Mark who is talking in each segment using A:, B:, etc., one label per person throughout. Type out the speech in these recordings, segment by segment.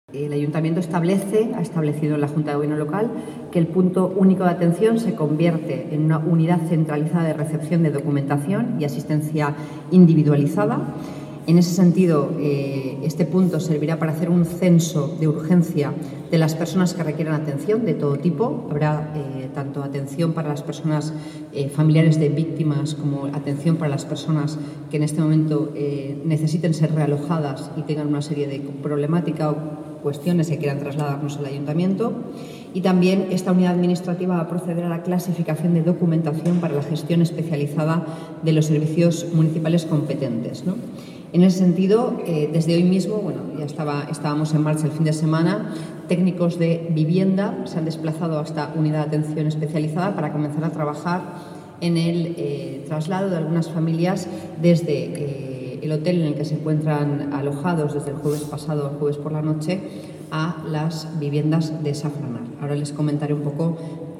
A: El Ayuntamiento ha establecido en la Junta de Gobierno local que el punto único de atención se convierte en una unidad centralizada de recepción de documentación y asistencia individualizada. En ese sentido, este punto servirá para hacer un censo de urgencia de las personas que requieran atención de todo tipo. Habrá tanto atención para las personas familiares de víctimas como atención para las personas que en este momento necesiten ser realojadas y tengan una serie de problemática o cuestiones que quieran trasladarnos al Ayuntamiento. Y también esta unidad administrativa va a proceder a la clasificación de documentación para la gestión especializada de los servicios municipales competentes, ¿no? En ese sentido, desde hoy mismo, ya estábamos en marcha el fin de semana, técnicos de vivienda se han desplazado a esta unidad de atención especializada para comenzar a trabajar en el traslado de algunas familias desde el hotel en el que se encuentran alojados desde el jueves pasado al jueves por la noche a las viviendas de Safranar. Ahora les comentaré un poco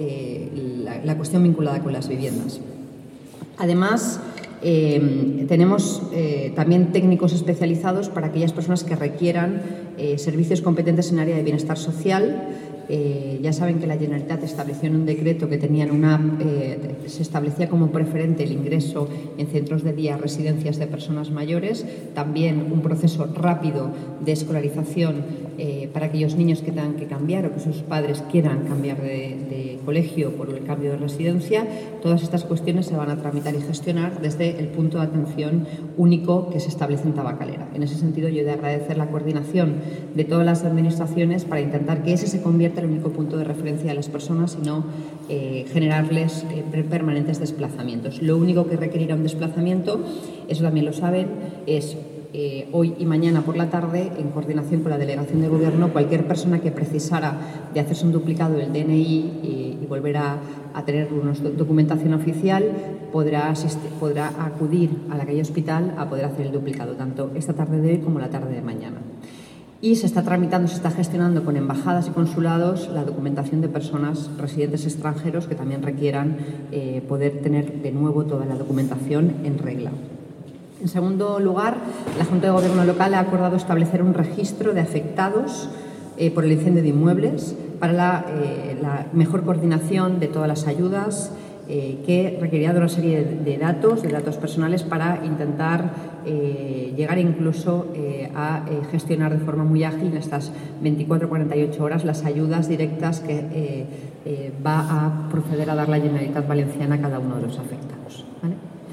A: la cuestión vinculada con las viviendas. Además, tenemos también técnicos especializados para aquellas personas que requieran servicios competentes en área de bienestar social. Ya saben que la Generalitat estableció en un decreto que tenían se establecía como preferente el ingreso en centros de día, residencias de personas mayores, también un proceso rápido de escolarización para aquellos niños que tengan que cambiar o que sus padres quieran cambiar de colegio por el cambio de residencia. Todas estas cuestiones se van a tramitar y gestionar desde el punto de atención único que se establece en Tabacalera. En ese sentido, yo he de agradecer la coordinación de todas las administraciones para intentar que ese se convierta en el único punto de referencia de las personas y no generarles permanentes desplazamientos. Lo único que requerirá un desplazamiento, eso también lo saben, es hoy y mañana por la tarde, en coordinación con la Delegación de Gobierno, cualquier persona que precisara de hacerse un duplicado del DNI y volver a tener una documentación oficial, podrá acudir a la calle Hospital a poder hacer el duplicado, tanto esta tarde de hoy como la tarde de mañana. Y se está gestionando con embajadas y consulados la documentación de personas residentes extranjeros que también requieran poder tener de nuevo toda la documentación en regla. En segundo lugar, la Junta de Gobierno local ha acordado establecer un registro de afectados por el incendio de inmuebles para la mejor coordinación de todas las ayudas que requerirá de una serie de datos personales para intentar llegar incluso a gestionar de forma muy ágil en estas 24-48 horas las ayudas directas que va a proceder a dar la Generalitat Valenciana a cada uno de los afectados, ¿vale?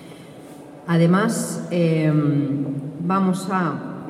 A: Además, vamos a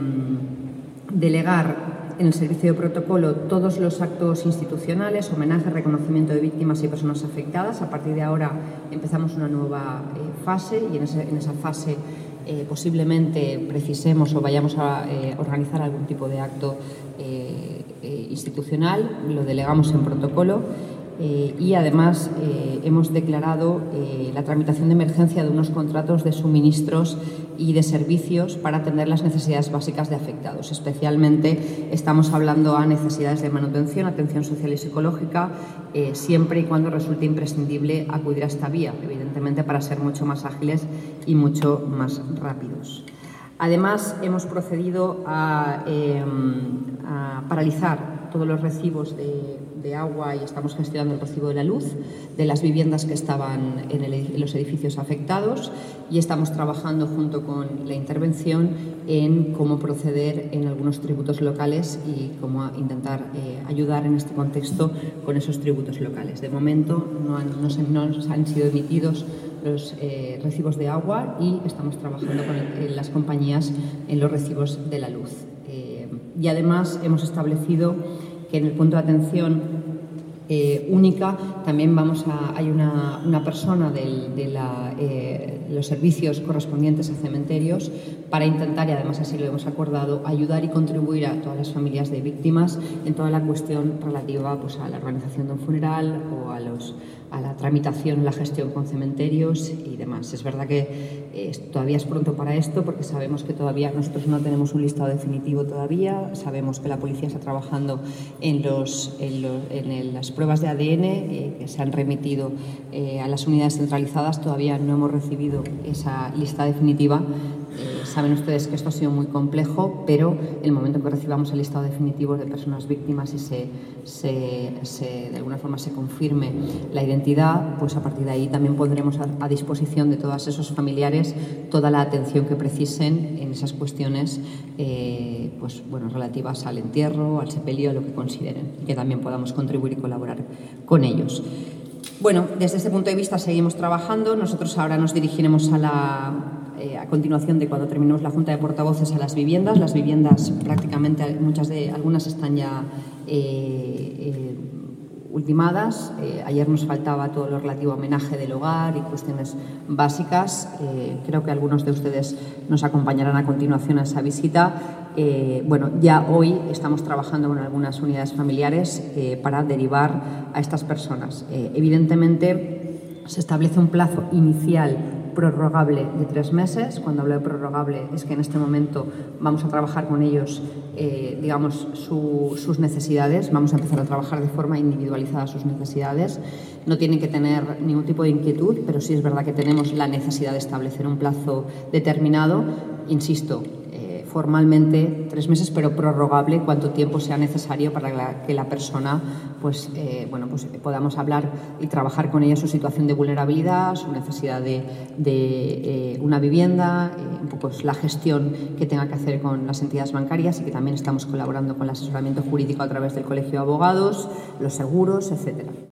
A: delegar en el servicio de protocolo todos los actos institucionales, homenaje, reconocimiento de víctimas y personas afectadas. A partir de ahora empezamos una nueva fase y en esa fase posiblemente precisemos o vayamos a organizar algún tipo de acto institucional, lo delegamos en protocolo. Y además hemos declarado la tramitación de emergencia de unos contratos de suministros y de servicios para atender las necesidades básicas de afectados. Especialmente estamos hablando a necesidades de manutención, atención social y psicológica, siempre y cuando resulte imprescindible acudir a esta vía, evidentemente para ser mucho más ágiles y mucho más rápidos. Además, hemos procedido a paralizar todos los recibos de agua y estamos gestionando el recibo de la luz de las viviendas que estaban en los edificios afectados y estamos trabajando junto con la intervención en cómo proceder en algunos tributos locales y cómo intentar ayudar en este contexto con esos tributos locales. De momento no han sido emitidos los recibos de agua y estamos trabajando con las compañías en los recibos de la luz. Y además hemos establecido que en el punto de atención única también hay una persona de los servicios correspondientes a cementerios para intentar, y además así lo hemos acordado, ayudar y contribuir a todas las familias de víctimas en toda la cuestión relativa a la organización de un funeral o a la tramitación, la gestión con cementerios y demás. Es verdad que todavía es pronto para esto porque sabemos que todavía nosotros no tenemos un listado definitivo todavía, sabemos que la policía está trabajando en las pruebas de ADN que se han remitido a las unidades centralizadas. Todavía no hemos recibido esa lista definitiva, saben ustedes que esto ha sido muy complejo, pero el momento en que recibamos el listado definitivo de personas víctimas y de alguna forma se confirme la identidad, pues a partir de ahí también pondremos a disposición de todos esos familiares toda la atención que precisen en esas cuestiones relativas al entierro, al sepelio, a lo que consideren, y que también podamos contribuir y colaborar con ellos. Bueno, desde este punto de vista seguimos trabajando. Nosotros ahora nos dirigiremos a continuación de cuando terminemos la Junta de Portavoces a las viviendas. Las viviendas prácticamente, algunas están ya ultimadas. Ayer nos faltaba todo lo relativo a homenaje del hogar y cuestiones básicas. Creo que algunos de ustedes nos acompañarán a continuación a esa visita. Ya hoy estamos trabajando con algunas unidades familiares para derivar a estas personas. Evidentemente, se establece un plazo inicial prorrogable de 3 meses. Cuando hablo de prorrogable es que en este momento vamos a trabajar con ellos, sus necesidades. Vamos a empezar a trabajar de forma individualizada sus necesidades. No tienen que tener ningún tipo de inquietud, pero sí es verdad que tenemos la necesidad de establecer un plazo determinado. Insisto, formalmente 3 meses, pero prorrogable cuanto tiempo sea necesario para que la persona podamos hablar y trabajar con ella su situación de vulnerabilidad, su necesidad de una vivienda, un poco la gestión que tenga que hacer con las entidades bancarias, y que también estamos colaborando con el asesoramiento jurídico a través del Colegio de Abogados, los seguros, etcétera.